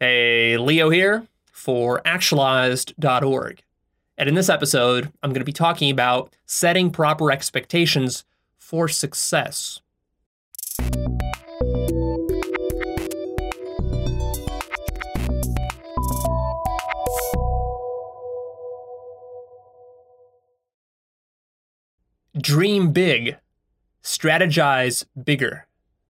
Hey, Leo here for Actualized.org. And in this episode, I'm going to be talking about setting proper expectations for success. Dream big, strategize bigger.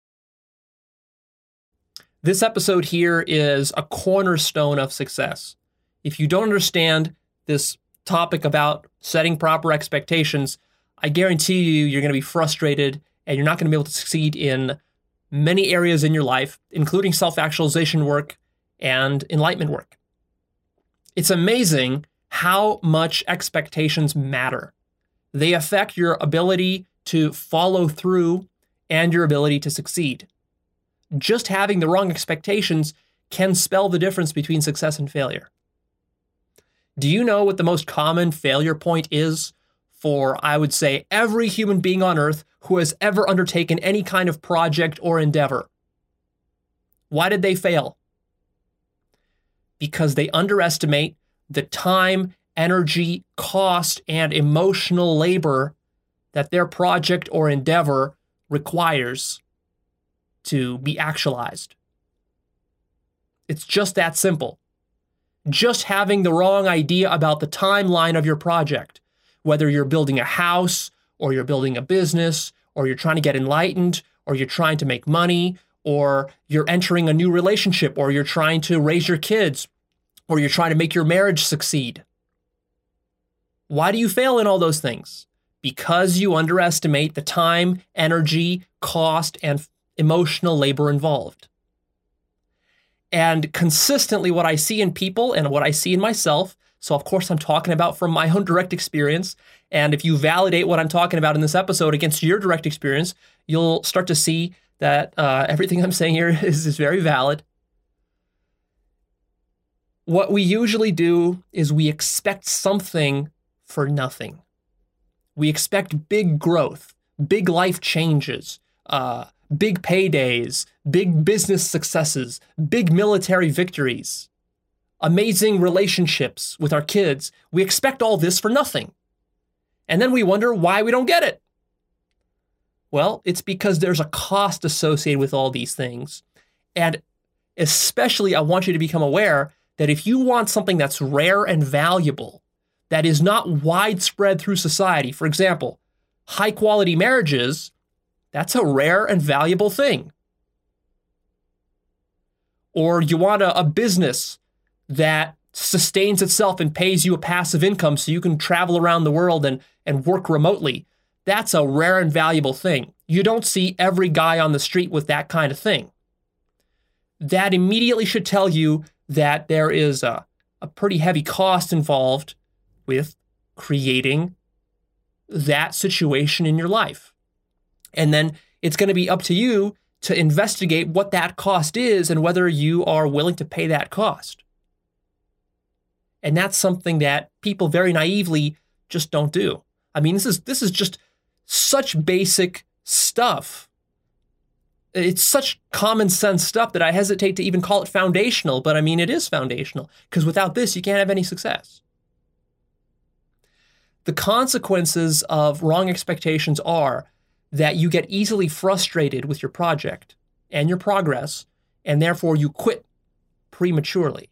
This episode here is a cornerstone of success. If you don't understand this topic about setting proper expectations, I guarantee you're going to be frustrated and you're not going to be able to succeed in many areas in your life, including self-actualization work and enlightenment work. It's amazing how much expectations matter. They affect your ability to follow through and your ability to succeed. Just having the wrong expectations can spell the difference between success and failure. Do you know what the most common failure point is for, I would say, every human being on earth who has ever undertaken any kind of project or endeavor? Why did they fail? Because they underestimate the time, energy, cost, and emotional labor that their project or endeavor requires to be actualized. It's just that simple. Just having the wrong idea about the timeline of your project, whether you're building a house or you're building a business or you're trying to get enlightened or you're trying to make money or you're entering a new relationship or you're trying to raise your kids or you're trying to make your marriage succeed. Why do you fail in all those things? Because you underestimate the time, energy, cost, and emotional labor involved. And consistently what I see in people and what I see in myself, so of course I'm talking about from my own direct experience, and if you validate what I'm talking about in this episode against your direct experience, you'll start to see that everything I'm saying here is very valid. What we usually do is we expect something for nothing. We expect big growth, big life changes, big paydays, big business successes, big military victories, amazing relationships with our kids. We expect all this for nothing. And then we wonder why we don't get it. Well, it's because there's a cost associated with all these things. And especially, I want you to become aware that if you want something that's rare and valuable, that is not widespread through society, for example, high quality marriages, that's a rare and valuable thing. Or you want a business that sustains itself and pays you a passive income so you can travel around the world and work remotely. That's a rare and valuable thing. You don't see every guy on the street with that kind of thing. That immediately should tell you that there is a pretty heavy cost involved with creating that situation in your life. And then it's going to be up to you to investigate what that cost is and whether you are willing to pay that cost. And that's something that people very naively just don't do. I mean, this is just such basic stuff. It's such common sense stuff that I hesitate to even call it foundational, but I mean, it is foundational because without this, you can't have any success. The consequences of wrong expectations are that you get easily frustrated with your project and your progress, and therefore you quit prematurely.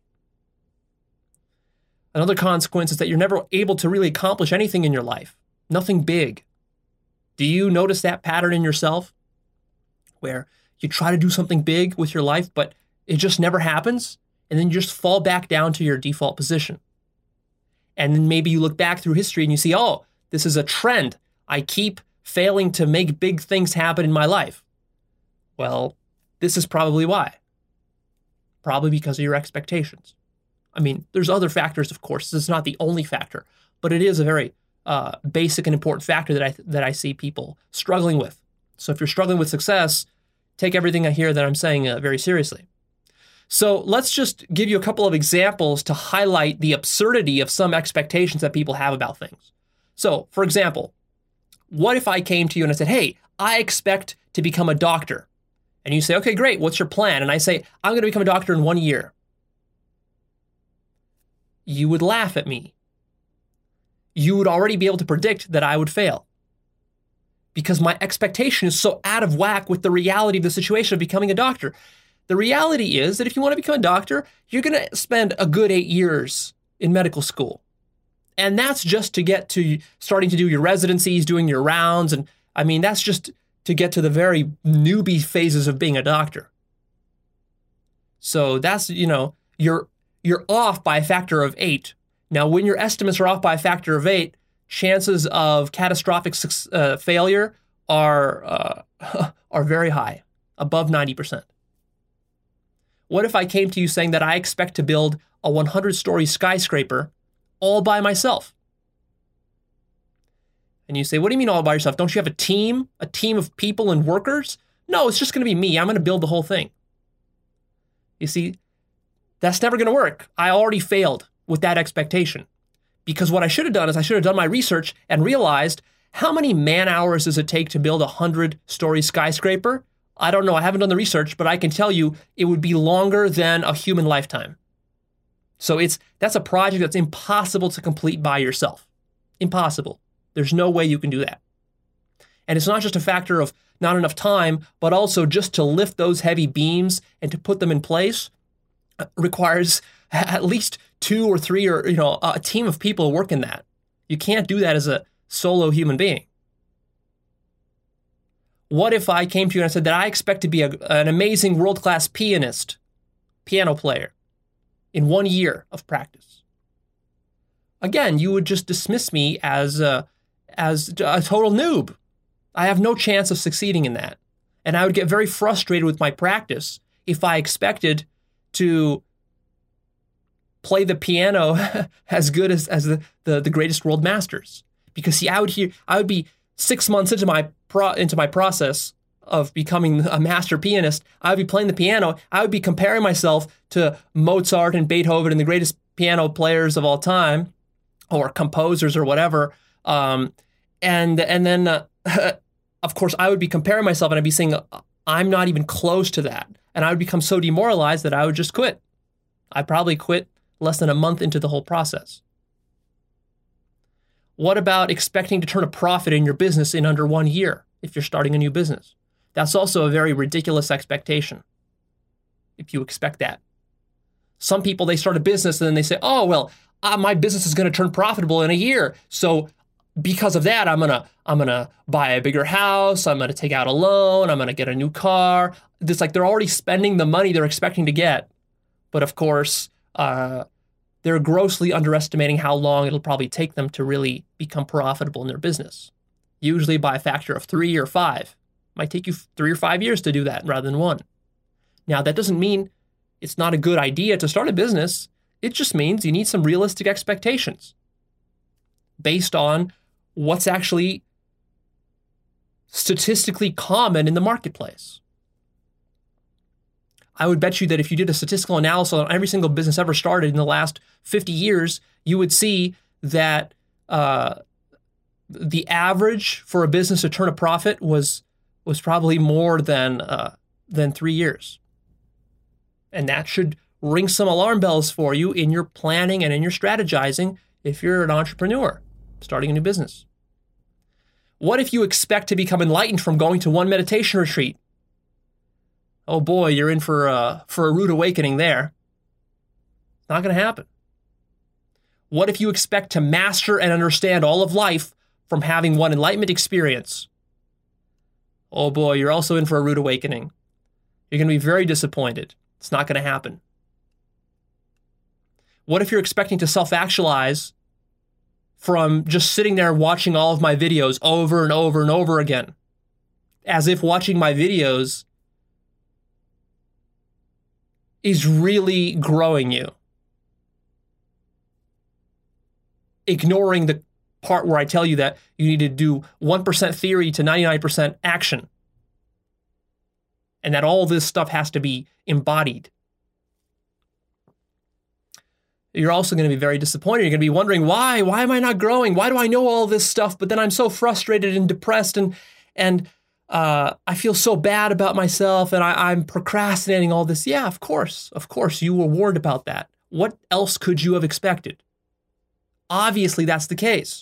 Another consequence is that you're never able to really accomplish anything in your life, nothing big. Do you notice that pattern in yourself where you try to do something big with your life, but it just never happens, and then you just fall back down to your default position? And then maybe you look back through history and you see, oh, this is a trend. I keep failing to make big things happen in my life. Well, this is probably why. Probably because of your expectations. I mean, there's other factors, of course. This is not the only factor, but it is a very basic and important factor that I see people struggling with. So if you're struggling with success, take everything I hear that I'm saying very seriously. So let's just give you a couple of examples to highlight the absurdity of some expectations that people have about things. So, for example, what if I came to you and I said, hey, I expect to become a doctor. And you say, okay, great. What's your plan? And I say, I'm going to become a doctor in 1 year. you would laugh at me. You would already be able to predict that I would fail, because my expectation is so out of whack with the reality of the situation of becoming a doctor. The reality is that if you want to become a doctor, you're going to spend a good 8 years in medical school. And that's just to get to starting to do your residencies, doing your rounds. And I mean, that's just to get to the very newbie phases of being a doctor. So that's, you're off by a factor of 8. Now, when your estimates are off by a factor of 8, chances of catastrophic failure are very high, above 90%. What if I came to you saying that I expect to build a 100-story skyscraper all by myself? And you say, what do you mean all by yourself? Don't you have a team of people and workers? No, it's just going to be me. I'm going to build the whole thing. You see, that's never going to work. I already failed with that expectation, because what I should have done is I should have done my research and realized, how many man hours does it take to build a 100-story skyscraper? I don't know. I haven't done the research, but I can tell you it would be longer than a human lifetime. So that's a project that's impossible to complete by yourself. Impossible. There's no way you can do that. And it's not just a factor of not enough time, but also just to lift those heavy beams and to put them in place requires at least 2 or 3 or a team of people working that. You can't do that as a solo human being. What if I came to you and I said that I expect to be an amazing world-class piano player in 1 year of practice? Again, you would just dismiss me as a total noob. I have no chance of succeeding in that. And I would get very frustrated with my practice if I expected to play the piano as good as the greatest world masters. Because see, I would be 6 months into my process of becoming a master pianist. I would be playing the piano. I would be comparing myself to Mozart and Beethoven and the greatest piano players of all time, or composers or whatever. And then of course, I would be comparing myself and I'd be saying, I'm not even close to that. And I would become so demoralized that I would just quit. I probably quit less than a month into the whole process. What about expecting to turn a profit in your business in under 1 year if you're starting a new business? That's also a very ridiculous expectation, if you expect that. Some people, they start a business and then they say, oh, well, my business is going to turn profitable in a year. So because of that, I'm gonna buy a bigger house. I'm gonna take out a loan. I'm gonna get a new car. It's like they're already spending the money they're expecting to get. But of course, they're grossly underestimating how long it'll probably take them to really become profitable in their business. Usually by a factor of 3 or 5. It might take you 3 or 5 years to do that rather than 1. Now, that doesn't mean it's not a good idea to start a business. It just means you need some realistic expectations based on what's actually statistically common in the marketplace. I would bet you that if you did a statistical analysis on every single business ever started in the last 50 years, you would see that the average for a business to turn a profit was probably more than 3 years. And that should ring some alarm bells for you in your planning and in your strategizing if you're an entrepreneur starting a new business. What if you expect to become enlightened from going to one meditation retreat? Oh boy, you're in for a rude awakening there. Not going to happen. What if you expect to master and understand all of life from having one enlightenment experience? Oh boy, you're also in for a rude awakening. You're going to be very disappointed. It's not going to happen. What if you're expecting to self-actualize from just sitting there watching all of my videos over and over and over again, as if watching my videos is really growing you, ignoring the part where I tell you that you need to do 1% theory to 99% action, and that all this stuff has to be embodied. You're also going to be very disappointed. You're going to be wondering, why am I not growing? Why do I know all this stuff, but then I'm so frustrated and depressed and I feel so bad about myself and I'm procrastinating all this. Yeah, of course, you were warned about that. What else could you have expected? Obviously, that's the case.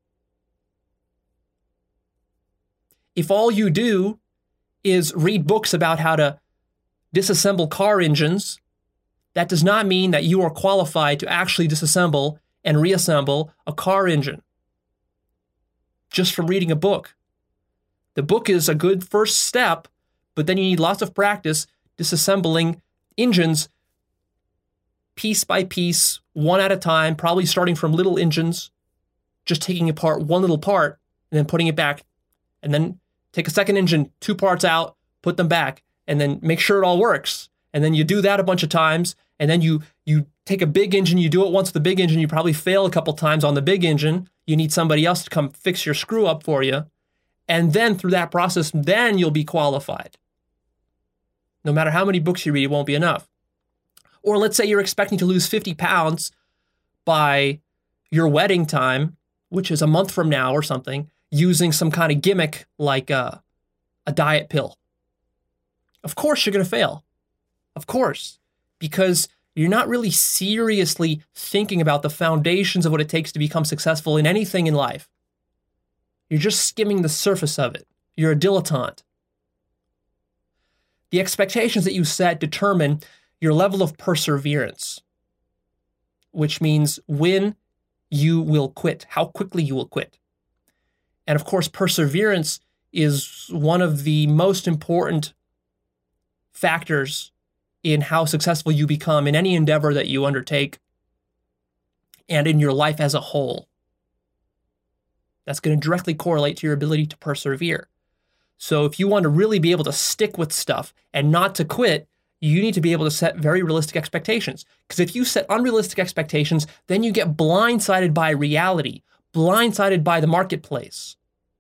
If all you do is read books about how to disassemble car engines, that does not mean that you are qualified to actually disassemble and reassemble a car engine just from reading a book. The book is a good first step, but then you need lots of practice disassembling engines piece by piece, one at a time, probably starting from little engines, just taking apart one little part and then putting it back, and then take a second engine, 2 parts out, put them back, and then make sure it all works. And then you do that a bunch of times, and then you take a big engine, you do it once with the big engine, you probably fail a couple times on the big engine. You need somebody else to come fix your screw up for you. And then through that process, then you'll be qualified. No matter how many books you read, it won't be enough. Or let's say you're expecting to lose 50 pounds by your wedding time, which is a month from now or something, using some kind of gimmick like a diet pill. Of course you're going to fail. Of course. Because you're not really seriously thinking about the foundations of what it takes to become successful in anything in life. You're just skimming the surface of it. You're a dilettante. The expectations that you set determine your level of perseverance, which means when you will quit, how quickly you will quit. And of course, perseverance is one of the most important factors in how successful you become in any endeavor that you undertake and in your life as a whole. That's going to directly correlate to your ability to persevere. So if you want to really be able to stick with stuff and not to quit, you need to be able to set very realistic expectations. Because if you set unrealistic expectations, then you get blindsided by reality, blindsided by the marketplace,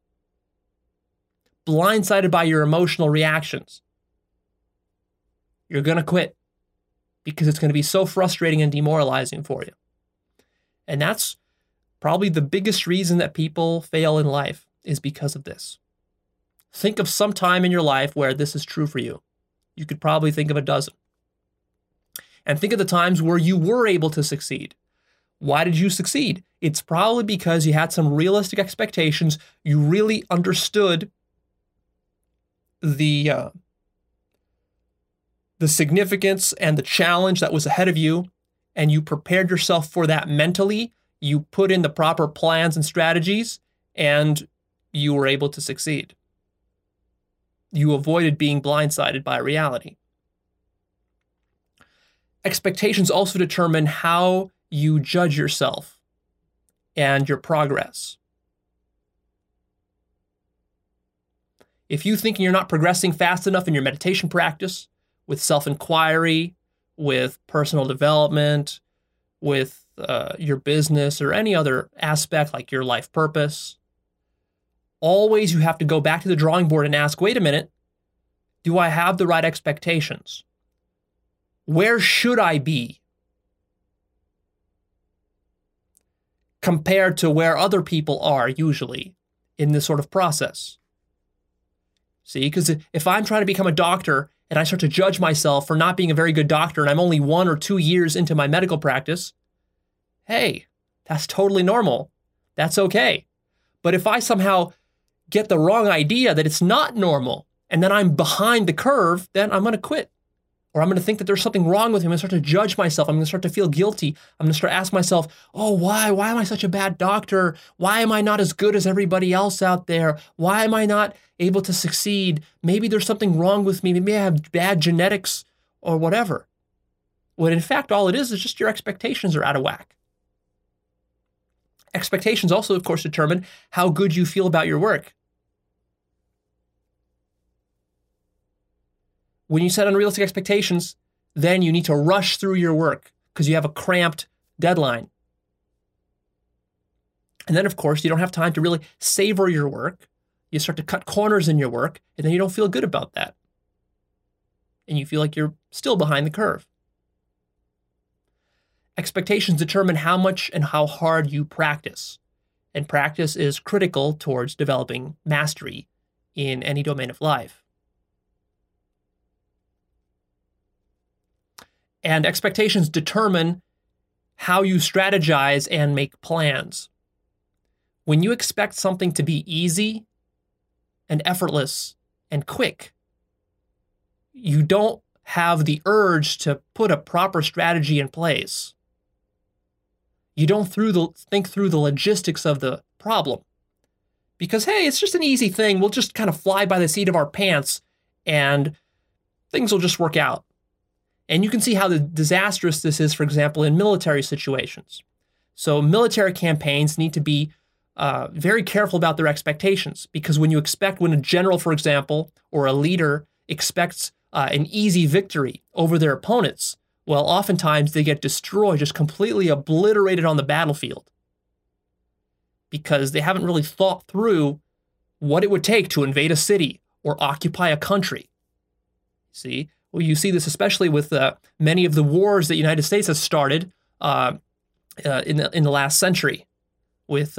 blindsided by your emotional reactions. You're going to quit because it's going to be so frustrating and demoralizing for you. And that's probably the biggest reason that people fail in life is because of this. Think of some time in your life where this is true for you. You could probably think of a dozen. And think of the times where you were able to succeed. Why did you succeed? It's probably because you had some realistic expectations. You really understood the significance and the challenge that was ahead of you, and you prepared yourself for that mentally. You put in the proper plans and strategies, and you were able to succeed. You avoided being blindsided by reality. Expectations also determine how you judge yourself and your progress. If you think you're not progressing fast enough in your meditation practice, with self-inquiry, with personal development, with your business or any other aspect like your life purpose, always you have to go back to the drawing board and ask, wait a minute, do I have the right expectations? Where should I be compared to where other people are usually in this sort of process? See, because if I'm trying to become a doctor and I start to judge myself for not being a very good doctor and I'm only 1 or 2 years into my medical practice, hey, that's totally normal. That's okay. But if I somehow get the wrong idea that it's not normal and then I'm behind the curve, then I'm going to quit. Or I'm going to think that there's something wrong with me. I'm going to start to judge myself. I'm going to start to feel guilty. I'm going to start asking myself, oh, why? Why am I such a bad doctor? Why am I not as good as everybody else out there? Why am I not able to succeed? Maybe there's something wrong with me. Maybe I have bad genetics or whatever. When in fact, all it is just your expectations are out of whack. Expectations also, of course, determine how good you feel about your work. When you set unrealistic expectations, then you need to rush through your work because you have a cramped deadline. And then, of course, you don't have time to really savor your work. You start to cut corners in your work, and then you don't feel good about that. And you feel like you're still behind the curve. Expectations determine how much and how hard you practice. And practice is critical towards developing mastery in any domain of life. And expectations determine how you strategize and make plans. When you expect something to be easy and effortless and quick, you don't have the urge to put a proper strategy in place. You don't think through the logistics of the problem. Because, hey, it's just an easy thing. We'll just kind of fly by the seat of our pants and things will just work out. And you can see how disastrous this is, for example, in military situations. So military campaigns need to be very careful about their expectations, because when a general, for example, or a leader expects an easy victory over their opponents, well, oftentimes they get destroyed, just completely obliterated on the battlefield, because they haven't really thought through what it would take to invade a city or occupy a country. See? Well, you see this especially with many of the wars that the United States has started in the last century, with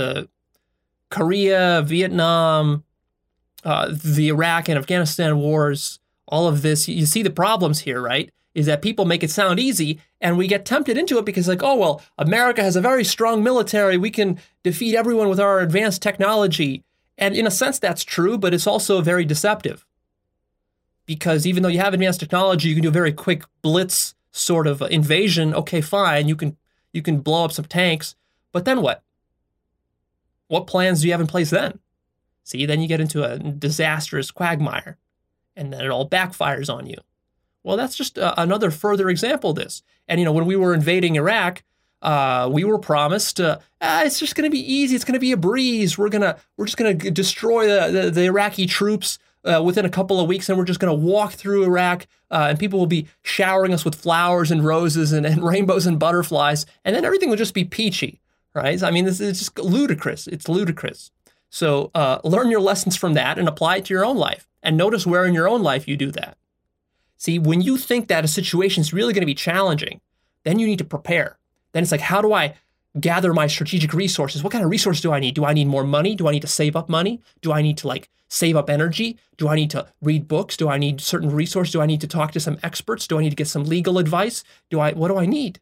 Korea, Vietnam, the Iraq and Afghanistan wars, all of this. You see the problems here, right? Is that people make it sound easy, and we get tempted into it because, like, oh, well, America has a very strong military. We can defeat everyone with our advanced technology. And in a sense, that's true, but it's also very deceptive. Because even though you have advanced technology, you can do a very quick blitz sort of invasion. Okay, fine, you can blow up some tanks, but then what? What plans do you have in place then? See, then you get into a disastrous quagmire, and then it all backfires on you. Well, that's just another further example of this. And, when we were invading Iraq, we were promised, it's just going to be easy. It's going to be a breeze. We're just going to destroy the Iraqi troops within a couple of weeks, and we're just going to walk through Iraq, and people will be showering us with flowers and roses and rainbows and butterflies, and then everything will just be peachy, right? I mean, it's just ludicrous. It's ludicrous. So learn your lessons from that and apply it to your own life, and notice where in your own life you do that. See, when you think that a situation is really going to be challenging, then you need to prepare. Then it's like, how do I gather my strategic resources? What kind of resource do I need? Do I need more money? Do I need to save up money? Do I need to save up energy? Do I need to read books? Do I need certain resources? Do I need to talk to some experts? Do I need to get some legal advice? What do I need?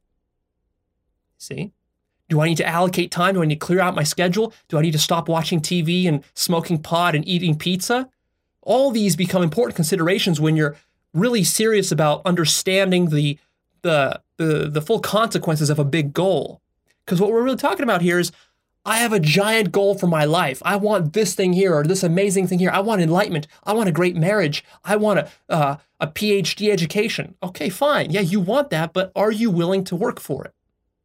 See? Do I need to allocate time? Do I need to clear out my schedule? Do I need to stop watching TV and smoking pot and eating pizza? All these become important considerations when you're really serious about understanding the full consequences of a big goal. Because what we're really talking about here is, I have a giant goal for my life. I want this thing here or this amazing thing here. I want enlightenment. I want a great marriage. I want a PhD education. Okay, fine. Yeah, you want that, but are you willing to work for it?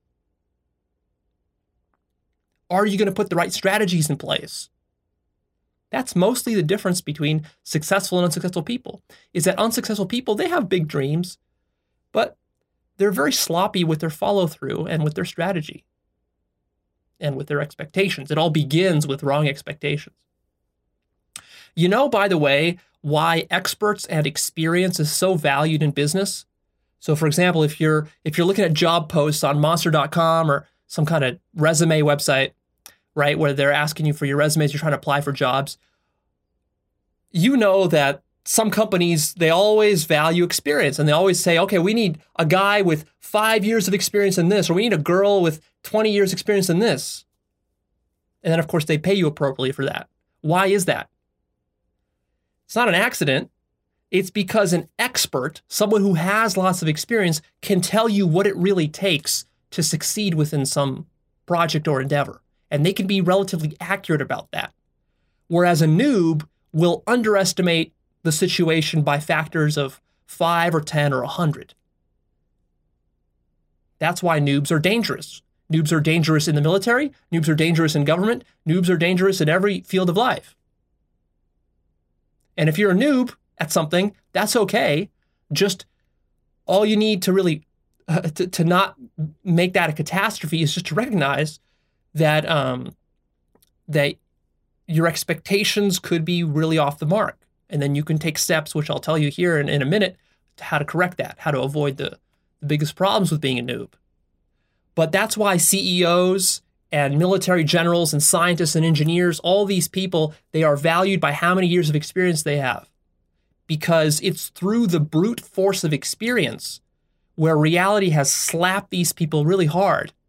Are you going to put the right strategies in place? That's mostly the difference between successful and unsuccessful people, is that unsuccessful people, they have big dreams, but they're very sloppy with their follow-through and with their strategy and with their expectations. It all begins with wrong expectations. By the way, why experts and experience is so valued in business? So, for example, if you're looking at job posts on Monster.com or some kind of resume website, right, where they're asking you for your resumes, you're trying to apply for jobs, you know that some companies, they always value experience, and they always say, okay, we need a guy with 5 years of experience in this, or we need a girl with 20 years experience in this. And then, of course, they pay you appropriately for that. Why is that? It's not an accident. It's because an expert, someone who has lots of experience, can tell you what it really takes to succeed within some project or endeavor. And they can be relatively accurate about that. Whereas a noob will underestimate the situation by factors of 5 or 10 or 100. That's why noobs are dangerous. Noobs are dangerous in the military. Noobs are dangerous in government. Noobs are dangerous in every field of life. And if you're a noob at something, that's okay. Just all you need to really, to not make that a catastrophe is just to recognize that that your expectations could be really off the mark. And then you can take steps, which I'll tell you here in a minute, to how to correct that, how to avoid the biggest problems with being a noob. But that's why CEOs and military generals and scientists and engineers, all these people, they are valued by how many years of experience they have. Because it's through the brute force of experience where reality has slapped these people really hard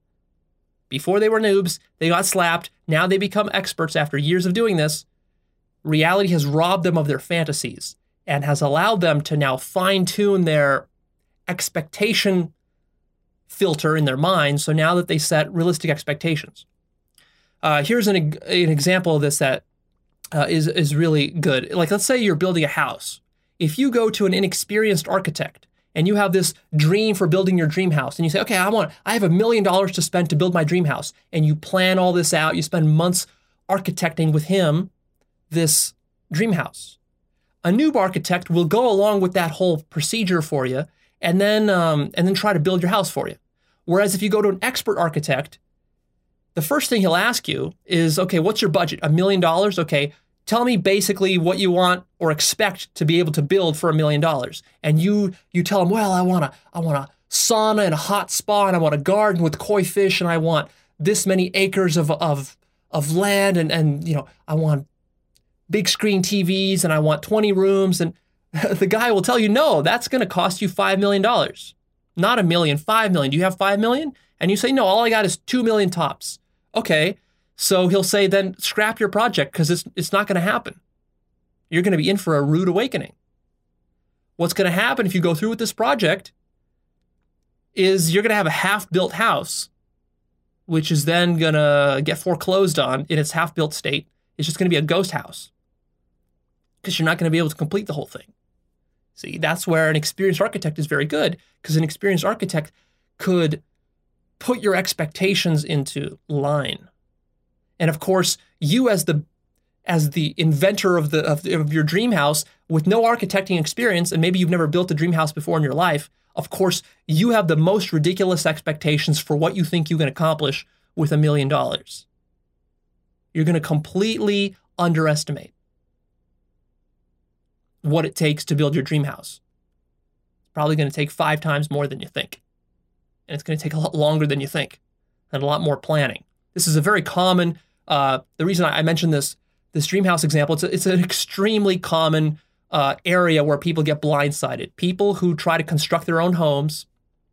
Before they were noobs, they got slapped. Now they become experts after years of doing this. Reality has robbed them of their fantasies and has allowed them to now fine-tune their expectation filter in their mind. So now that they set realistic expectations. Here's an example of this that is really good. Like, let's say you're building a house. If you go to an inexperienced architect and you have this dream for building your dream house, and you say, okay, I have $1 million to spend to build my dream house, and you plan all this out, you spend months architecting with him this dream house. A noob architect will go along with that whole procedure for you, and then try to build your house for you. Whereas if you go to an expert architect, the first thing he'll ask you is, okay, what's your budget? $1 million? Okay, tell me basically what you want or expect to be able to build for $1 million. And you tell him, well, I want a sauna and a hot spa, and I want a garden with koi fish, and I want this many acres of land, and I want big screen TVs, and I want 20 rooms. And the guy will tell you, no, that's going to cost you $5 million. Not $1 million, $5 million. Do you have $5 million? And you say, no, all I got is $2 million tops. Okay, so he'll say, then scrap your project because it's not going to happen. You're going to be in for a rude awakening. What's going to happen if you go through with this project is you're going to have a half-built house, which is then going to get foreclosed on in its half-built state. It's just going to be a ghost house because you're not going to be able to complete the whole thing. See, that's where an experienced architect is very good, because an experienced architect could put your expectations into line. And of course, you as the inventor of your dream house with no architecting experience, and maybe you've never built a dream house before in your life, of course, you have the most ridiculous expectations for what you think you can accomplish with $1 million. You're going to completely underestimate what it takes to build your dream house. It's probably going to take 5 times more than you think. And it's going to take a lot longer than you think, and a lot more planning. This is a very common, the reason I mentioned this dream house example, it's an extremely common area where people get blindsided. People who try to construct their own homes,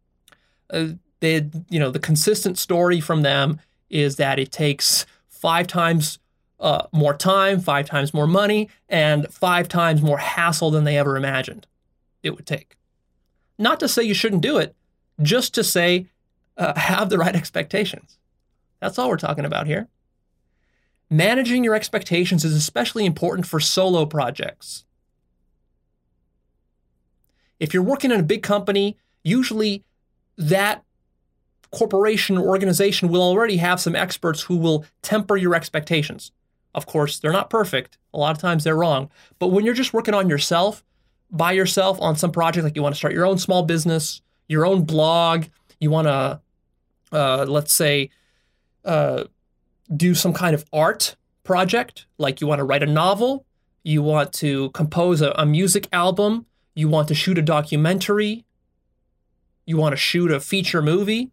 the consistent story from them is that it takes 5 times more time, 5 times more money, and 5 times more hassle than they ever imagined it would take. Not to say you shouldn't do it, just to say have the right expectations. That's all we're talking about here. Managing your expectations is especially important for solo projects. If you're working in a big company, usually that corporation or organization will already have some experts who will temper your expectations. Of course, they're not perfect. A lot of times they're wrong. But when you're just working on yourself, by yourself on some project, like you want to start your own small business, your own blog, you want to, let's say, do some kind of art project, like you want to write a novel, you want to compose a music album, you want to shoot a documentary, you want to shoot a feature movie.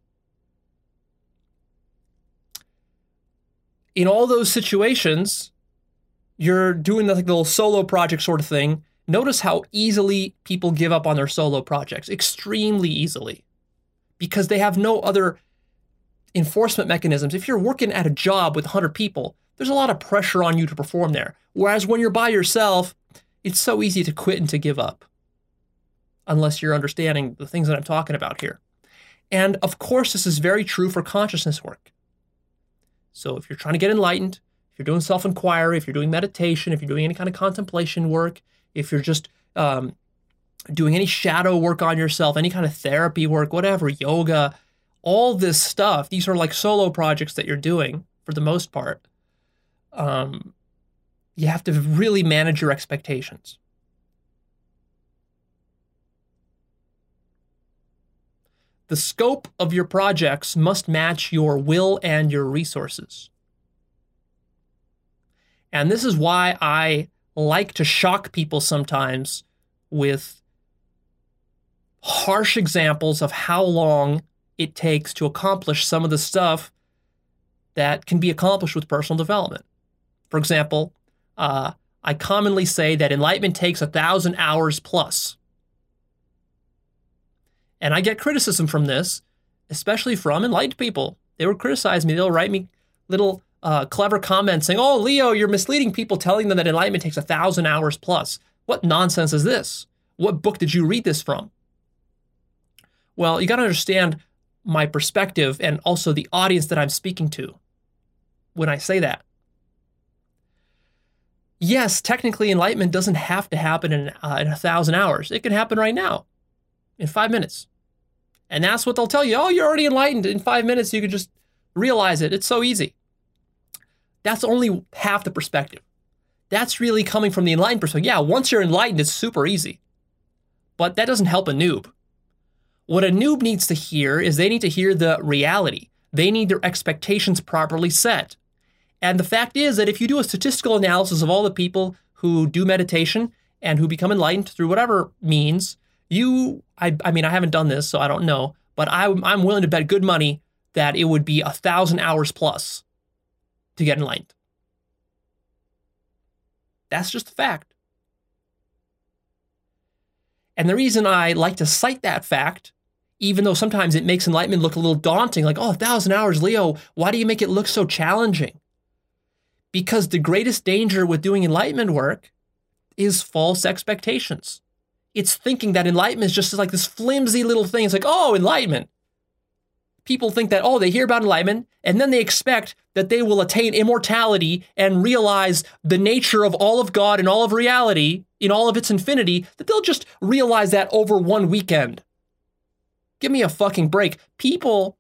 In all those situations, you're doing like the little solo project sort of thing. Notice how easily people give up on their solo projects, extremely easily, because they have no other enforcement mechanisms. If you're working at a job with 100 people, there's a lot of pressure on you to perform there. Whereas when you're by yourself, it's so easy to quit and to give up, unless you're understanding the things that I'm talking about here. And of course, this is very true for consciousness work. So if you're trying to get enlightened, if you're doing self-inquiry, if you're doing meditation, if you're doing any kind of contemplation work, if you're just doing any shadow work on yourself, any kind of therapy work, whatever, yoga, all this stuff, these are like solo projects that you're doing for the most part. You have to really manage your expectations. The scope of your projects must match your will and your resources. And this is why I like to shock people sometimes with harsh examples of how long it takes to accomplish some of the stuff that can be accomplished with personal development. For example, I commonly say that enlightenment takes 1,000 hours plus. And I get criticism from this, especially from enlightened people. They would criticize me. They'll write me little clever comments saying, oh, Leo, you're misleading people, telling them that enlightenment takes 1,000 hours plus. What nonsense is this? What book did you read this from? Well, you got to understand my perspective and also the audience that I'm speaking to when I say that. Yes, technically enlightenment doesn't have to happen in 1,000 hours. It can happen right now, in 5 minutes. And that's what they'll tell you. Oh, you're already enlightened. In 5 minutes, you can just realize it. It's so easy. That's only half the perspective. That's really coming from the enlightened perspective. Yeah, once you're enlightened, it's super easy. But that doesn't help a noob. What a noob needs to hear is they need to hear the reality. They need their expectations properly set. And the fact is that if you do a statistical analysis of all the people who do meditation and who become enlightened through whatever means, I mean, I haven't done this, so I don't know, but I'm willing to bet good money that it would be 1,000 hours plus to get enlightened. That's just a fact. And the reason I like to cite that fact, even though sometimes it makes enlightenment look a little daunting, like, oh, 1,000 hours, Leo, why do you make it look so challenging? Because the greatest danger with doing enlightenment work is false expectations. It's thinking that enlightenment is just like this flimsy little thing. It's like, oh, enlightenment. People think that, oh, they hear about enlightenment, and then they expect that they will attain immortality and realize the nature of all of God and all of reality in all of its infinity, that they'll just realize that over one weekend. Give me a fucking break. People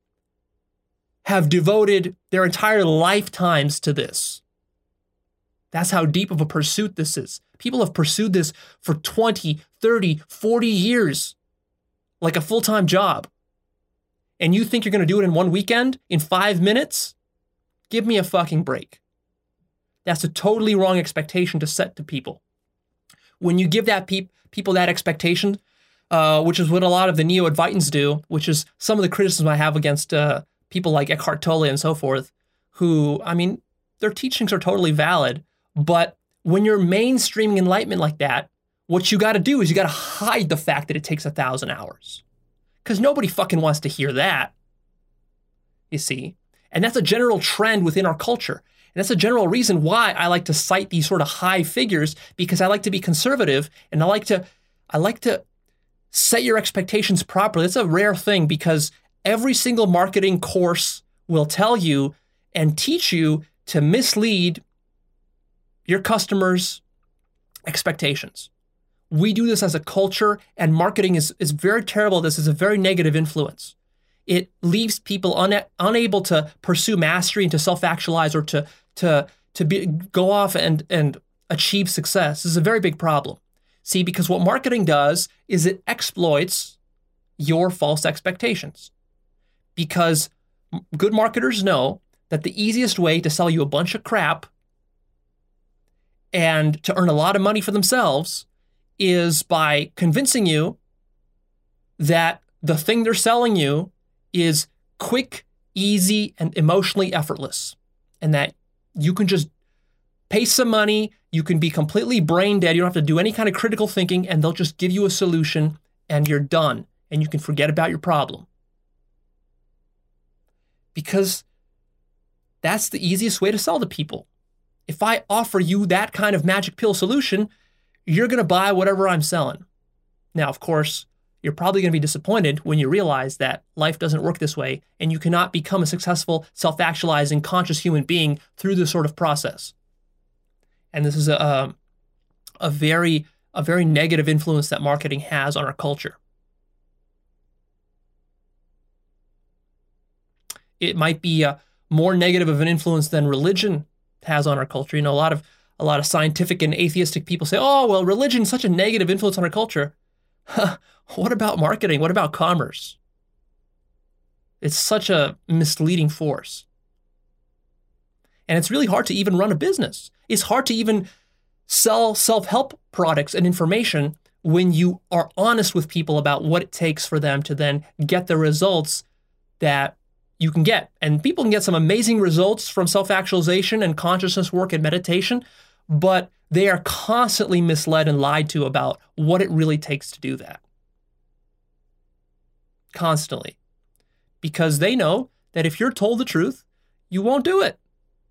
have devoted their entire lifetimes to this. That's how deep of a pursuit this is. People have pursued this for 20, 30, 40 years, like a full-time job. And you think you're going to do it in one weekend, in 5 minutes? Give me a fucking break. That's a totally wrong expectation to set to people. When you give that people that expectation, which is what a lot of the Neo-Advaitins do, which is some of the criticism I have against people like Eckhart Tolle and so forth, who, I mean, their teachings are totally valid, but when you're mainstreaming enlightenment like that, what you got to do is you got to hide the fact that it takes 1,000 hours. Because nobody fucking wants to hear that, you see? And that's a general trend within our culture. And that's a general reason why I like to cite these sort of high figures, because I like to be conservative and I like to set your expectations properly. It's a rare thing because every single marketing course will tell you and teach you to mislead your customers' expectations. We do this as a culture, and marketing is very terrible. This is a very negative influence. It leaves people unable to pursue mastery and to self-actualize or to go off and achieve success. This is a very big problem. See, because what marketing does is it exploits your false expectations. Because good marketers know that the easiest way to sell you a bunch of crap and to earn a lot of money for themselves is by convincing you that the thing they're selling you is quick, easy, and emotionally effortless. And that you can just pay some money, you can be completely brain dead, you don't have to do any kind of critical thinking, and they'll just give you a solution and you're done. And you can forget about your problem. Because that's the easiest way to sell to people. If I offer you that kind of magic pill solution, you're going to buy whatever I'm selling. Now, of course, you're probably going to be disappointed when you realize that life doesn't work this way and you cannot become a successful, self-actualizing, conscious human being through this sort of process. And this is a very negative influence that marketing has on our culture. It might be more negative of an influence than religion has on our culture. You know, a lot of scientific and atheistic people say, oh, well, religion's such a negative influence on our culture. What about marketing? What about commerce? It's such a misleading force. And it's really hard to even run a business. It's hard to even sell self-help products and information when you are honest with people about what it takes for them to then get the results that you can get. And people can get some amazing results from self-actualization and consciousness work and meditation, but they are constantly misled and lied to about what it really takes to do that. Constantly. Because they know that if you're told the truth, you won't do it.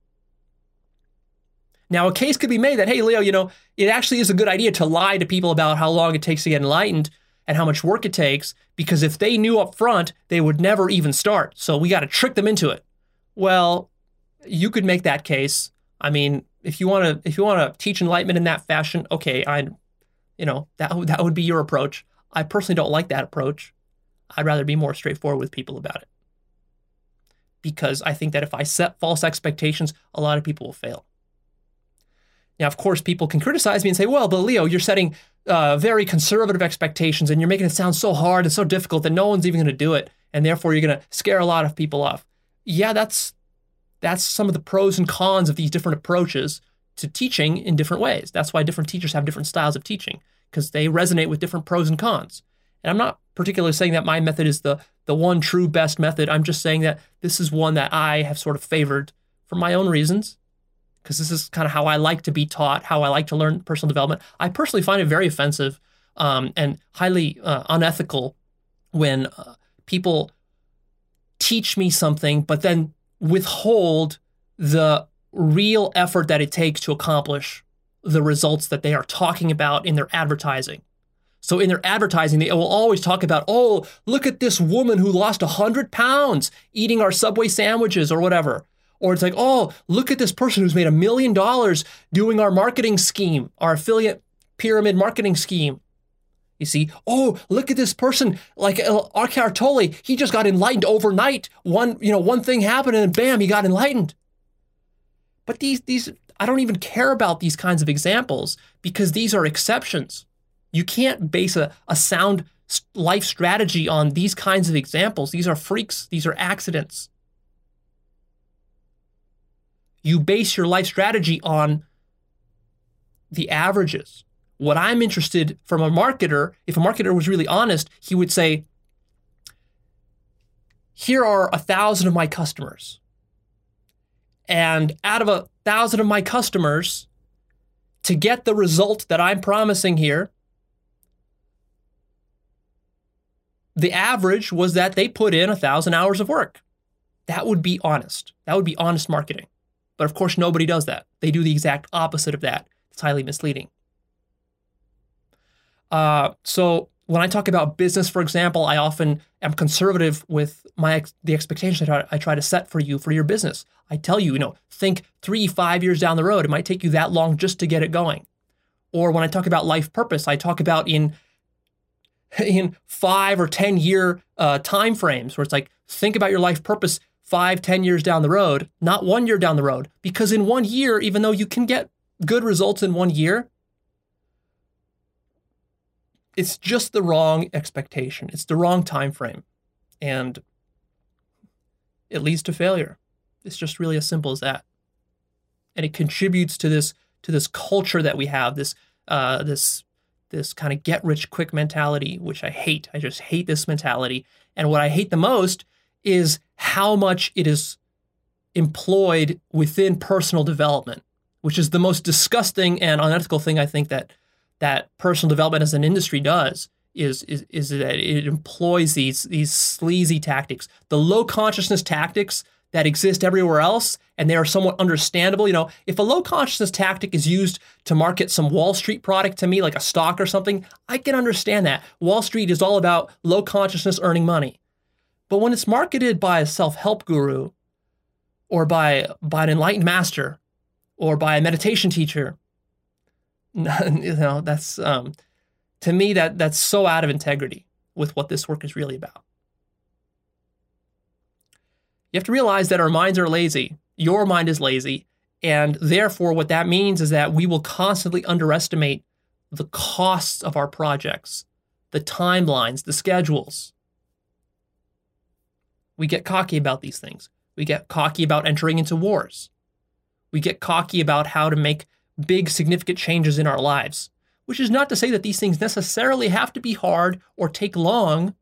Now, a case could be made that, hey, Leo, it actually is a good idea to lie to people about how long it takes to get enlightened and how much work it takes, because if they knew up front, they would never even start. So we got to trick them into it. Well, you could make that case. I mean, if you want to teach enlightenment in that fashion, okay, that would be your approach. I personally don't like that approach. I'd rather be more straightforward with people about it. Because I think that if I set false expectations, a lot of people will fail. Now, of course, people can criticize me and say, well, but Leo, you're setting very conservative expectations and you're making it sound so hard and so difficult that no one's even going to do it. And therefore, you're going to scare a lot of people off. Yeah, that's some of the pros and cons of these different approaches to teaching in different ways. That's why different teachers have different styles of teaching, because they resonate with different pros and cons. And I'm not particularly saying that my method is the one true best method. I'm just saying that this is one that I have sort of favored for my own reasons, because this is kind of how I like to be taught, how I like to learn personal development. I personally find it very offensive and highly unethical when people teach me something, but then withhold the real effort that it takes to accomplish the results that they are talking about in their advertising. So in their advertising, they will always talk about, oh, look at this woman who lost 100 pounds eating our Subway sandwiches or whatever. Or it's like, oh, look at this person who's made $1 million doing our marketing scheme, our affiliate pyramid marketing scheme. You see, oh, look at this person like Eckhart Tolle. He just got enlightened overnight. One thing happened and bam, he got enlightened. But these, I don't even care about these kinds of examples because these are exceptions. You can't base a sound life strategy on these kinds of examples. These are freaks. These are accidents. You base your life strategy on the averages. What I'm interested from a marketer, if a marketer was really honest, he would say, here are 1,000 of my customers. And out of 1,000 of my customers, to get the result that I'm promising here, the average was that they put in 1,000 hours of work. That would be honest. That would be honest marketing. But of course, nobody does that. They do the exact opposite of that. It's highly misleading. So when I talk about business, for example, I often am conservative with the expectations that I try to set for you for your business. I tell you, think 3-5 years down the road. It might take you that long just to get it going. Or when I talk about life purpose, I talk about in 5 or 10 year time frames where it's like, think about your life purpose 5-10 years down the road, not 1 year down the road. Because in 1 year, even though you can get good results in 1 year, it's just the wrong expectation. It's the wrong time frame. And it leads to failure. It's just really as simple as that. And it contributes to this culture that we have, this kind of get rich quick mentality, which I hate. I just hate this mentality. And what I hate the most is how much it is employed within personal development, which is the most disgusting and unethical thing I think that personal development as an industry does, is that it employs these sleazy tactics, the low consciousness tactics that exist everywhere else, and they are somewhat understandable. If a low consciousness tactic is used to market some Wall Street product to me, like a stock or something, I can understand that. Wall Street is all about low consciousness earning money. But when it's marketed by a self-help guru or by an enlightened master or by a meditation teacher, that's to me that's so out of integrity with what this work is really about. You have to realize that our minds are lazy. Your mind is lazy. And therefore, what that means is that we will constantly underestimate the costs of our projects, the timelines, the schedules. We get cocky about these things. We get cocky about entering into wars. We get cocky about how to make big, significant changes in our lives, which is not to say that these things necessarily have to be hard or take long.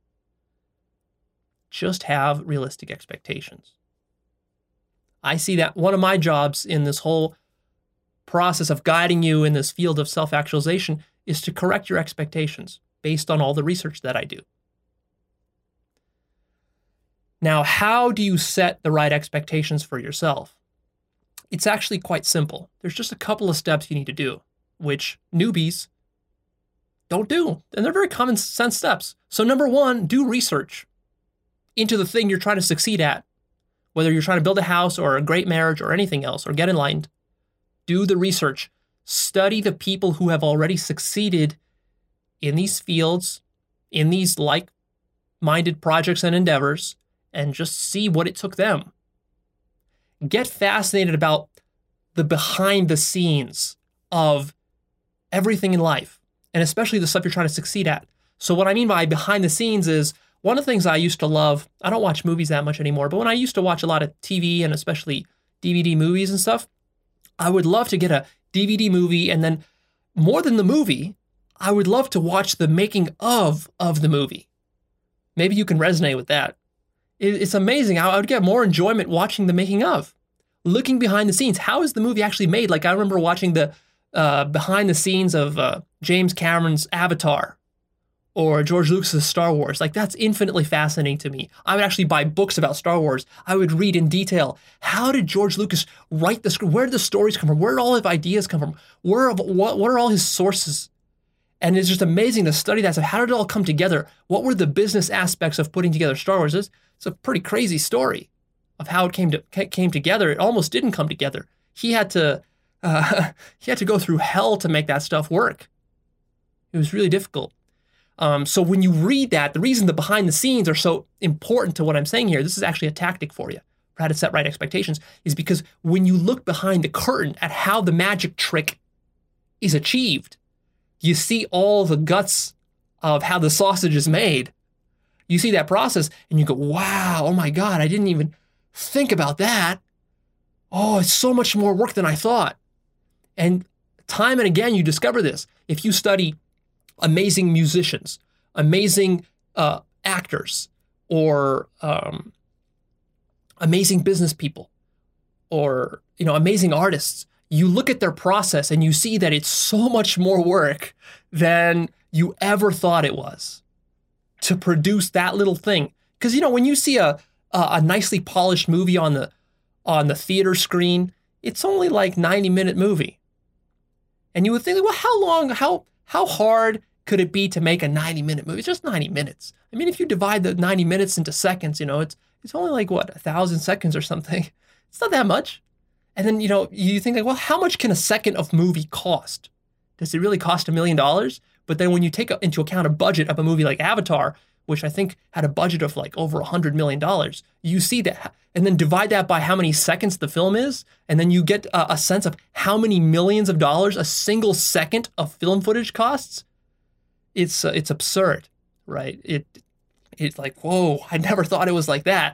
Just have realistic expectations. I see that one of my jobs in this whole process of guiding you in this field of self-actualization is to correct your expectations based on all the research that I do. Now, how do you set the right expectations for yourself? It's actually quite simple. There's just a couple of steps you need to do, which newbies don't do. And they're very common sense steps. So number one, do research into the thing you're trying to succeed at. Whether you're trying to build a house or a great marriage or anything else, or get enlightened, do the research. Study the people who have already succeeded in these fields, in these like-minded projects and endeavors, and just see what it took them. Get fascinated about the behind the scenes of everything in life, and especially the stuff you're trying to succeed at. So what I mean by behind the scenes is, one of the things I used to love, I don't watch movies that much anymore, but when I used to watch a lot of TV and especially DVD movies and stuff, I would love to get a DVD movie, and then more than the movie, I would love to watch the making of the movie. Maybe you can resonate with that. It's amazing. I would get more enjoyment watching the making of, looking behind the scenes. How is the movie actually made? Like I remember watching the behind the scenes of James Cameron's Avatar or George Lucas's Star Wars. Like that's infinitely fascinating to me. I would actually buy books about Star Wars. I would read in detail. How did George Lucas write the script? Where did the stories come from? Where did all his ideas come from? What are all his sources? And it's just amazing to study that. So how did it all come together? What were the business aspects of putting together Star Wars? It's a pretty crazy story of how it came together. It almost didn't come together. He had to go through hell to make that stuff work. It was really difficult. So when you read that, the reason the behind the scenes are so important to what I'm saying here, this is actually a tactic for you, for how to set right expectations, is because when you look behind the curtain at how the magic trick is achieved, you see all the guts of how the sausage is made. You see that process and you go, wow, oh my God, I didn't even think about that. Oh, it's so much more work than I thought. And time and again, you discover this. If you study amazing musicians, amazing actors, or amazing business people, or amazing artists, you look at their process and you see that it's so much more work than you ever thought it was to produce that little thing. Because when you see a nicely polished movie on the theater screen, it's only like 90-minute movie, and you would think, well, how hard could it be to make a 90-minute movie? It's just 90 minutes. I mean, if you divide the 90 minutes into seconds, it's only like 1,000 seconds or something. It's not that much. And then, you think like, well, how much can a second of movie cost? Does it really cost $1 million? But then when you take into account a budget of a movie like Avatar, which I think had a budget of like over $100 million, you see that, and then divide that by how many seconds the film is, and then you get a sense of how many millions of dollars a single second of film footage costs. It's absurd, right? It's like, whoa, I never thought it was like that.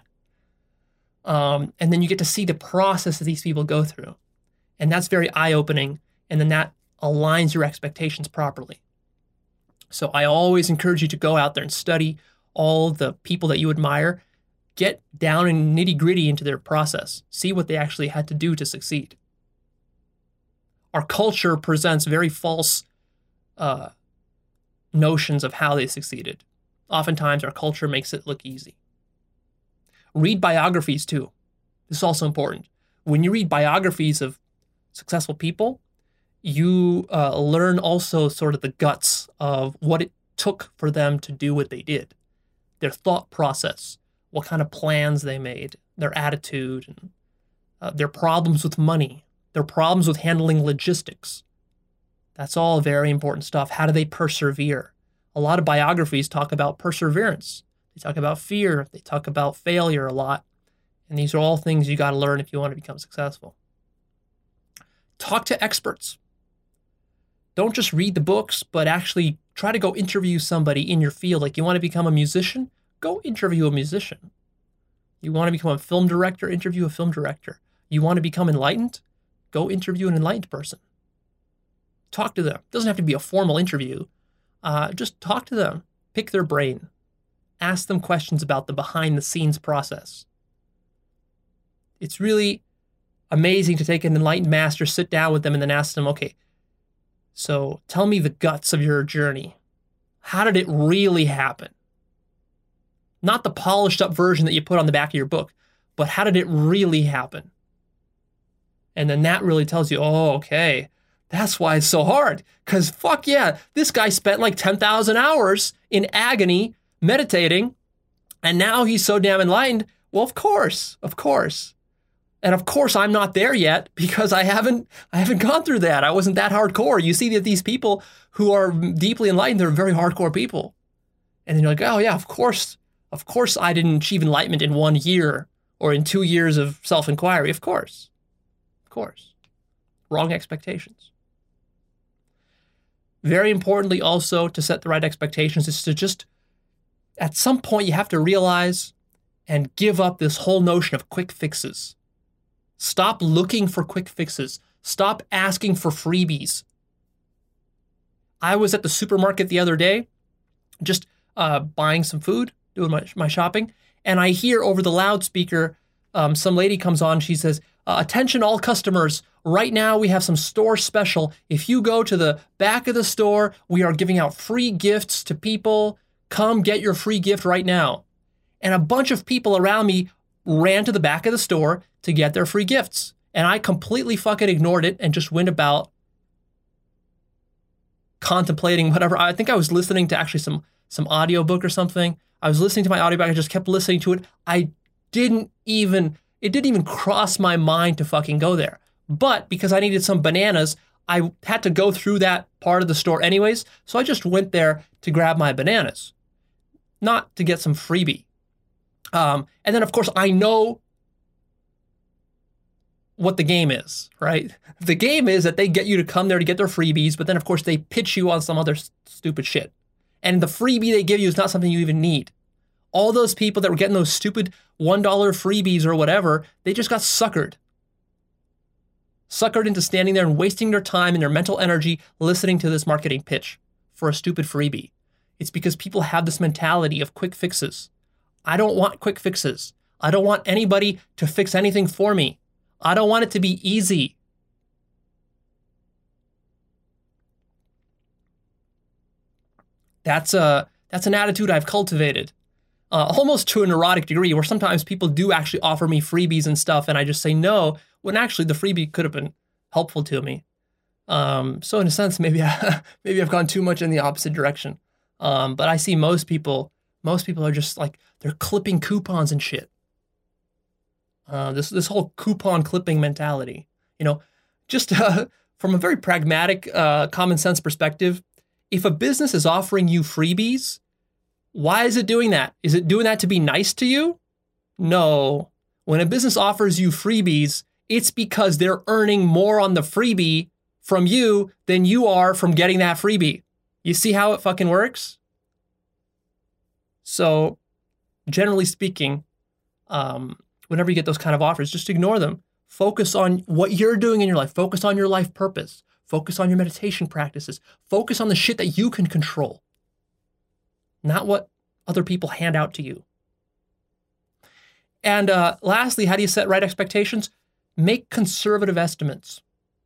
And then you get to see the process that these people go through. And that's very eye-opening. And then that aligns your expectations properly. So I always encourage you to go out there and study all the people that you admire. Get down and nitty-gritty into their process. See what they actually had to do to succeed. Our culture presents very false notions of how they succeeded. Oftentimes, our culture makes it look easy. Read biographies too. This is also important. When you read biographies of successful people, you learn also sort of the guts of what it took for them to do what they did. Their thought process, what kind of plans they made, their attitude, and their problems with money, their problems with handling logistics. That's all very important stuff. How do they persevere? A lot of biographies talk about perseverance. They talk about fear. They talk about failure a lot. And these are all things you got to learn if you want to become successful. Talk to experts. Don't just read the books, but actually try to go interview somebody in your field. Like you want to become a musician? Go interview a musician. You want to become a film director? Interview a film director. You want to become enlightened? Go interview an enlightened person. Talk to them. It doesn't have to be a formal interview. Just talk to them. Pick their brain. Ask them questions about the behind-the-scenes process. It's really amazing to take an enlightened master, sit down with them, and then ask them, okay, so tell me the guts of your journey. How did it really happen? Not the polished up version that you put on the back of your book, but how did it really happen? And then that really tells you, oh, okay, that's why it's so hard. Because fuck yeah, this guy spent like 10,000 hours in agony meditating, and now he's so damn enlightened. Well, of course. And of course, I'm not there yet because I haven't gone through that. I wasn't that hardcore. You see that these people who are deeply enlightened, they're very hardcore people. And then you're like, oh yeah, of course I didn't achieve enlightenment in 1 year or in 2 years of self-inquiry. Of course. Wrong expectations. Very importantly also to set the right expectations is to just, at some point you have to realize and give up this whole notion of quick fixes. Stop looking for quick fixes. Stop asking for freebies. I was at the supermarket the other day, just buying some food, doing my shopping, and I hear over the loudspeaker, some lady comes on, she says, attention all customers, right now we have some store special. If you go to the back of the store, we are giving out free gifts to people. Come get your free gift right now. And a bunch of people around me ran to the back of the store to get their free gifts. And I completely fucking ignored it and just went about contemplating whatever. I think I was listening to actually some audiobook or something. I was listening to my audiobook. I just kept listening to it. It didn't even cross my mind to fucking go there. But because I needed some bananas, I had to go through that part of the store anyways. So I just went there to grab my bananas, not to get some freebie. And then, of course, I know what the game is, right? The game is that they get you to come there to get their freebies, but then, of course, they pitch you on some other stupid shit. And the freebie they give you is not something you even need. All those people that were getting those stupid $1 freebies or whatever, they just got suckered. Suckered into standing there and wasting their time and their mental energy listening to this marketing pitch for a stupid freebie. It's because people have this mentality of quick fixes. I don't want quick fixes. I don't want anybody to fix anything for me. I don't want it to be easy. That's an attitude I've cultivated, almost to a neurotic degree, where sometimes people do actually offer me freebies and stuff, and I just say no, when actually the freebie could have been helpful to me. So in a sense, maybe I've gone too much in the opposite direction. But I see most people are just like, they're clipping coupons and shit. This whole coupon clipping mentality, just from a very pragmatic, common sense perspective, if a business is offering you freebies, why is it doing that? Is it doing that to be nice to you? No. When a business offers you freebies, it's because they're earning more on the freebie from you than you are from getting that freebie. You see how it fucking works? So, generally speaking, whenever you get those kind of offers, just ignore them. Focus on what you're doing in your life. Focus on your life purpose. Focus on your meditation practices. Focus on the shit that you can control, not what other people hand out to you. And lastly, how do you set right expectations? Make conservative estimates.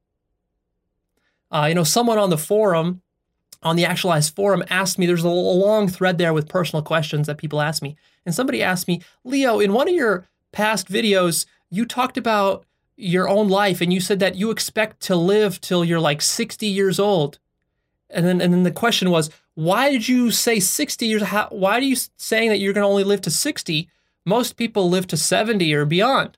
Someone on the forum, on the Actualized forum, asked me, there's a long thread there with personal questions that people ask me. And somebody asked me, Leo, in one of your past videos, you talked about your own life and you said that you expect to live till you're like 60 years old. And then the question was, why did you say 60 years? Why are you saying that you're going to only live to 60? Most people live to 70 or beyond.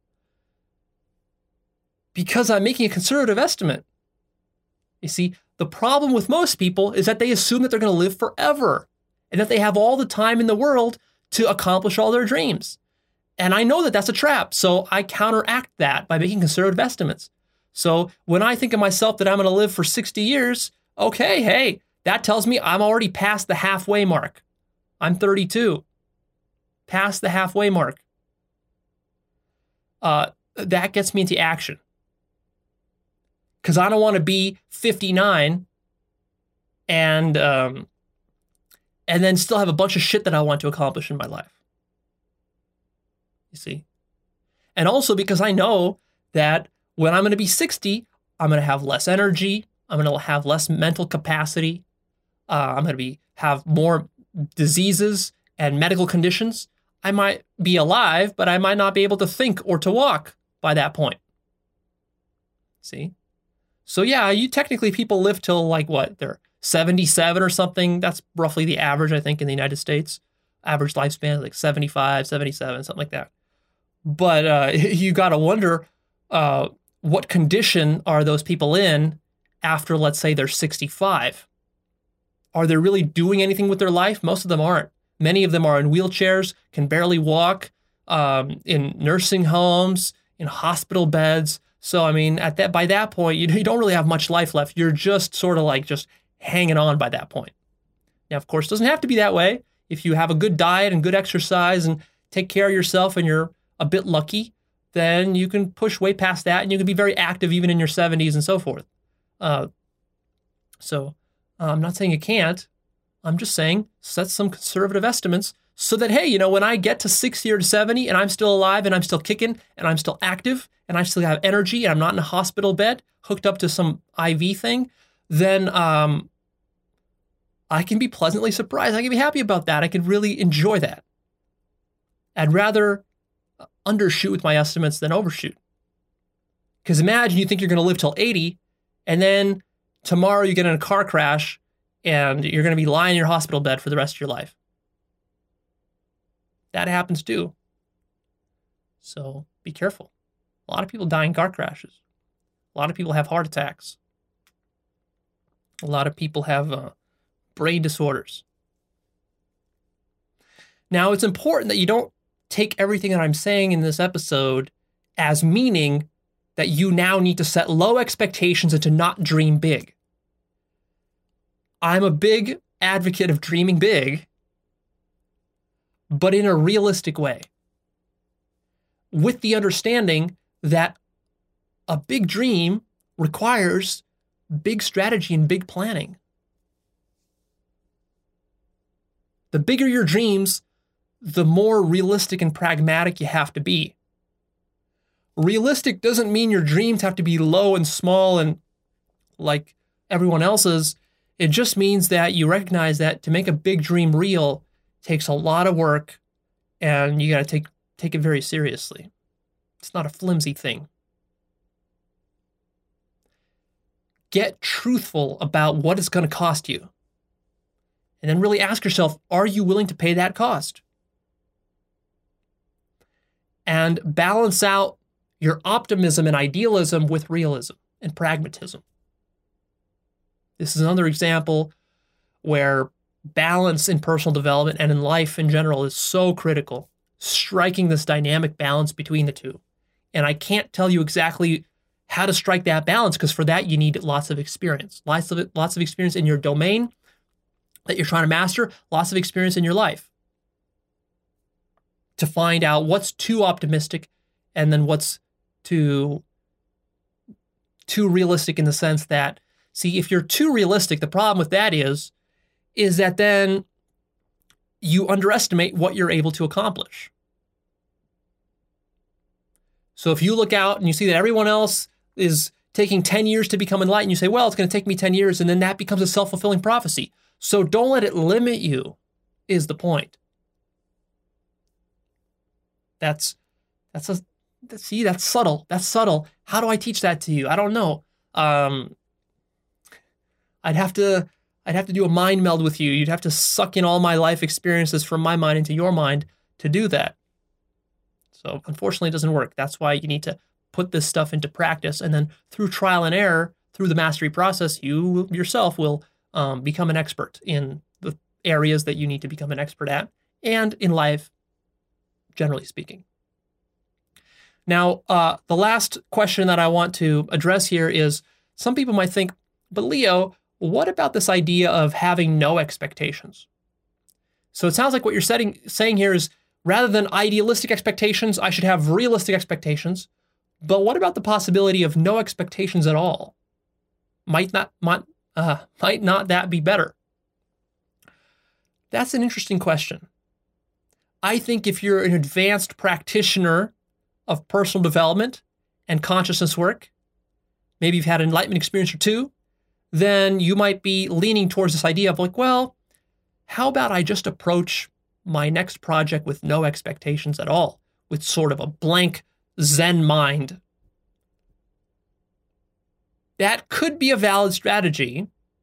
Because I'm making a conservative estimate. You see, the problem with most people is that they assume that they're going to live forever and that they have all the time in the world to accomplish all their dreams. And I know that that's a trap, so I counteract that by making conservative estimates. So when I think of myself that I'm going to live for 60 years, okay, hey, that tells me I'm already past the halfway mark. I'm 32. Past the halfway mark. That gets me into action. Because I don't want to be 59 and then still have a bunch of shit that I want to accomplish in my life. You see? And also because I know that when I'm going to be 60, I'm going to have less energy. I'm going to have less mental capacity. I'm going to have more diseases and medical conditions, I might be alive, but I might not be able to think or to walk by that point. See? So yeah, people live till like what? They're 77 or something. That's roughly the average, I think, in the United States. Average lifespan, like 75, 77, something like that. But you got to wonder, what condition are those people in after, let's say, they're 65? Are they really doing anything with their life? Most of them aren't. Many of them are in wheelchairs, can barely walk, in nursing homes, in hospital beds. So, I mean, by that point, you don't really have much life left. You're just sort of like just hanging on by that point. Now, of course, it doesn't have to be that way. If you have a good diet and good exercise and take care of yourself and you're a bit lucky, then you can push way past that and you can be very active even in your 70s and so forth. So I'm not saying you can't. I'm just saying set some conservative estimates so that, hey, when I get to 60 or to 70 and I'm still alive and I'm still kicking and I'm still active and I still have energy and I'm not in a hospital bed hooked up to some IV thing, then I can be pleasantly surprised. I can be happy about that. I can really enjoy that. I'd rather undershoot with my estimates than overshoot. Because imagine you think you're going to live till 80, and then tomorrow you get in a car crash, and you're going to be lying in your hospital bed for the rest of your life. That happens too. So be careful. A lot of people die in car crashes. A lot of people have heart attacks. A lot of people have brain disorders. Now, it's important that you don't take everything that I'm saying in this episode as meaning that you now need to set low expectations and to not dream big. I'm a big advocate of dreaming big, but in a realistic way, with the understanding that a big dream requires big strategy and big planning. The bigger your dreams, the more realistic and pragmatic you have to be. Realistic doesn't mean your dreams have to be low and small and like everyone else's. It just means that you recognize that to make a big dream real takes a lot of work and you got to take it very seriously. It's not a flimsy thing. Get truthful about what it's going to cost you. And then really ask yourself, are you willing to pay that cost? And balance out your optimism and idealism with realism and pragmatism. This is another example where balance in personal development and in life in general is so critical, striking this dynamic balance between the two. And I can't tell you exactly how to strike that balance because for that you need lots of experience. Lots of experience in your domain that you're trying to master, lots of experience in your life to find out what's too optimistic and then what's too realistic in the sense that, see, if you're too realistic, the problem with that is that then you underestimate what you're able to accomplish. So if you look out and you see that everyone else is taking 10 years to become enlightened, you say, well, it's going to take me 10 years, and then that becomes a self-fulfilling prophecy. So don't let it limit you, is the point. That's subtle. That's subtle. How do I teach that to you? I don't know. I'd have to do a mind meld with you. You'd have to suck in all my life experiences from my mind into your mind to do that. So unfortunately, it doesn't work. That's why you need to put this stuff into practice. And then through trial and error, through the mastery process, you yourself will become an expert in the areas that you need to become an expert at and in life, generally speaking. Now, the last question that I want to address here is some people might think, but Leo, what about this idea of having no expectations? So it sounds like what you're saying here is rather than idealistic expectations, I should have realistic expectations. But what about the possibility of no expectations at all? Might not that be better? That's an interesting question. I think if you're an advanced practitioner of personal development and consciousness work, maybe you've had an enlightenment experience or two, then you might be leaning towards this idea of like, well, how about I just approach my next project with no expectations at all, with sort of a blank Zen mind. That could be a valid strategy.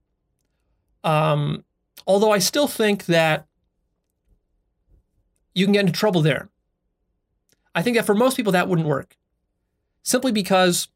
Although I still think that you can get into trouble there. I think that for most people that wouldn't work. Simply because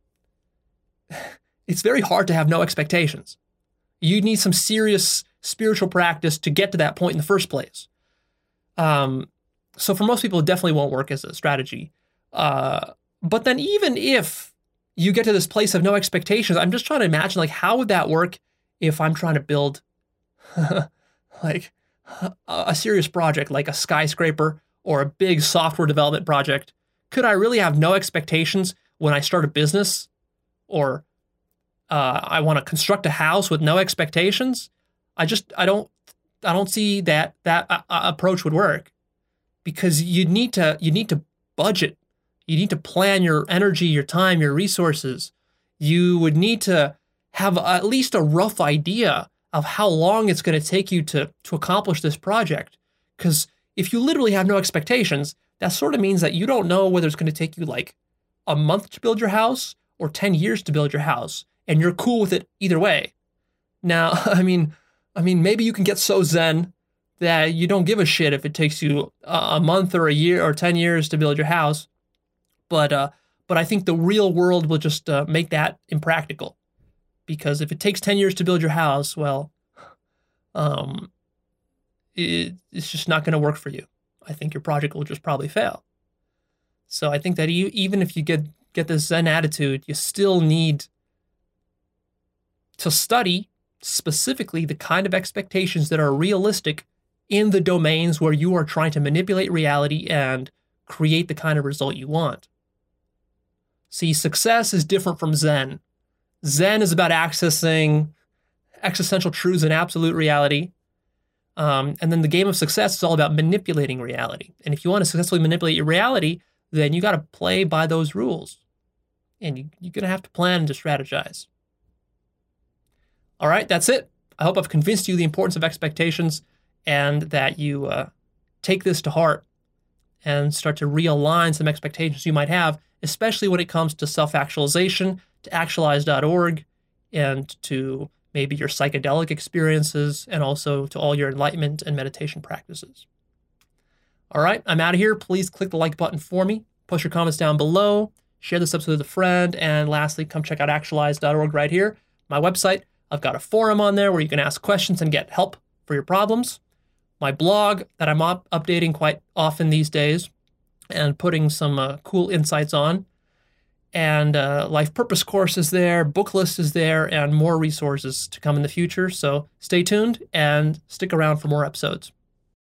it's very hard to have no expectations. You need some serious spiritual practice to get to that point in the first place. So for most people, it definitely won't work as a strategy. But then even if you get to this place of no expectations, I'm just trying to imagine, like, how would that work if I'm trying to build like a serious project, like a skyscraper or a big software development project? Could I really have no expectations when I start a business? Or I want to construct a house with no expectations? I don't see that approach would work, because you need to budget. You need to plan your energy, your time, your resources. You would need to have at least a rough idea of how long it's going to take you to accomplish this project. Because if you literally have no expectations, that sort of means that you don't know whether it's going to take you like a month to build your house or 10 years to build your house, and you're cool with it either way. Now, I mean, maybe you can get so zen that you don't give a shit if it takes you a month or a year or 10 years to build your house. But I think the real world will just make that impractical. Because if it takes 10 years to build your house, well, it's just not going to work for you. I think your project will just probably fail. So I think that even if you get this Zen attitude, you still need to study specifically the kind of expectations that are realistic in the domains where you are trying to manipulate reality and create the kind of result you want. See, success is different from Zen. Zen is about accessing existential truths and absolute reality. And then the game of success is all about manipulating reality. And if you want to successfully manipulate your reality, then you got to play by those rules. And you're going to have to plan and to strategize. All right, that's it. I hope I've convinced you the importance of expectations, and that you take this to heart and start to realign some expectations you might have, especially when it comes to self-actualization, to actualize.org, and to maybe your psychedelic experiences, and also to all your enlightenment and meditation practices. All right, I'm out of here. Please click the like button for me. Post your comments down below. Share this episode with a friend. And lastly, come check out actualize.org right here, my website. I've got a forum on there where you can ask questions and get help for your problems. My blog that I'm updating quite often these days and putting some cool insights on. And Life Purpose course is there, book list is there, and more resources to come in the future. So stay tuned and stick around for more episodes.